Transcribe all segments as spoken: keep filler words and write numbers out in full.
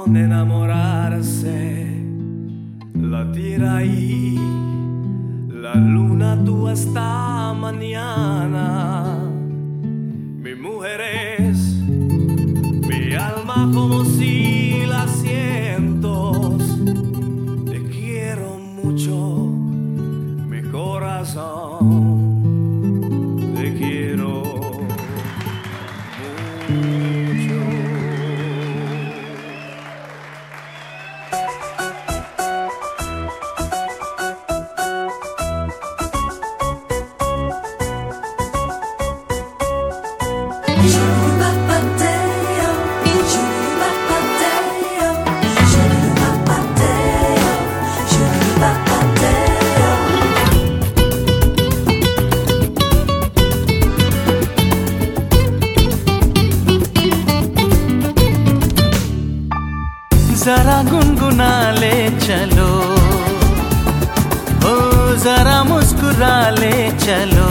de enamorarse. La tierra y la luna tú hasta mañana. Mi mujer es mi alma como si la siento. Te quiero mucho, mi corazón. Te quiero mucho. जरा गुनगुना ले चलो, ओ जरा मुस्कुरा ले चलो,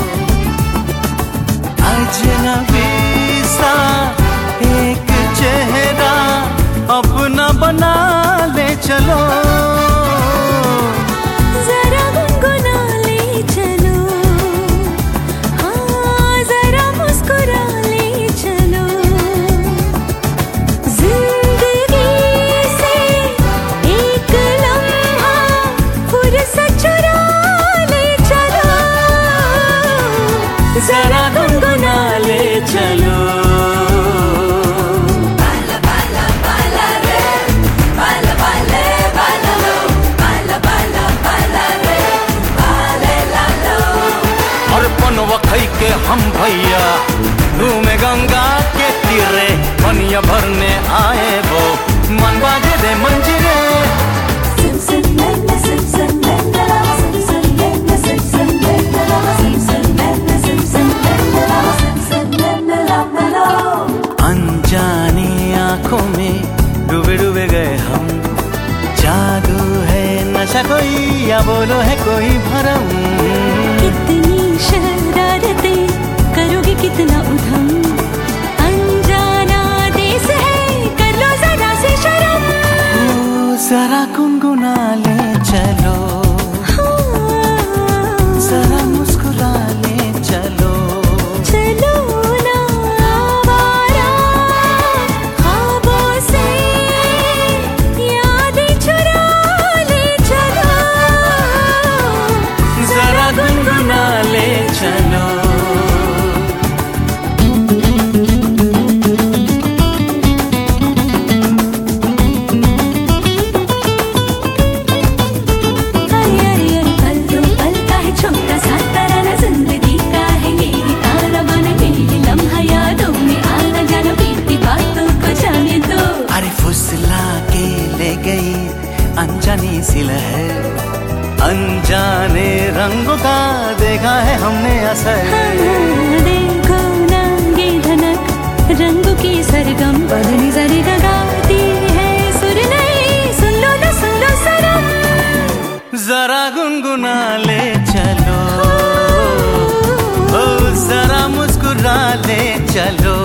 अजनबी सा एक चेहरा अपना बना ले चलो। जरा गुनगुना ले चलो, हाँ जरा मुस्कुरा ले चलो, जिंदगी से एक लम्हा फुर्सत चुरा ले चलो। जरा गुनगुना ले चलो, वखई के हम भैया घूमे गंगा के तीरे, पनिया भरने आए वो मन बाजे दे मंजीरे। अनजानी आंखों में डूबे डूबे गए हम, जादू है नशा कोई या बोलो है कोई भरम। कितनी शरारतें करोगे कितना उधम, अनजाना देश है कर लो जरा से शर्म। ओ जरा गुनगुना ले चलो, जरा मुस्कुरा ले चलो, चलो ना आवारा ख्वाबों से यादें चुरा ले चलो। जरा गुनगुना ले चलो, अनजानी सी लहर, अनजाने रंगों का देखा है हमने असर। हाँ, देखो ना ये धनक रंगों की सरगम, बदनी जरी गाती है सुर नहीं, सुन लो ना सुन लो सरम। जरा गुनगुना ले चलो, ओ जरा मुस्कुरा ले चलो,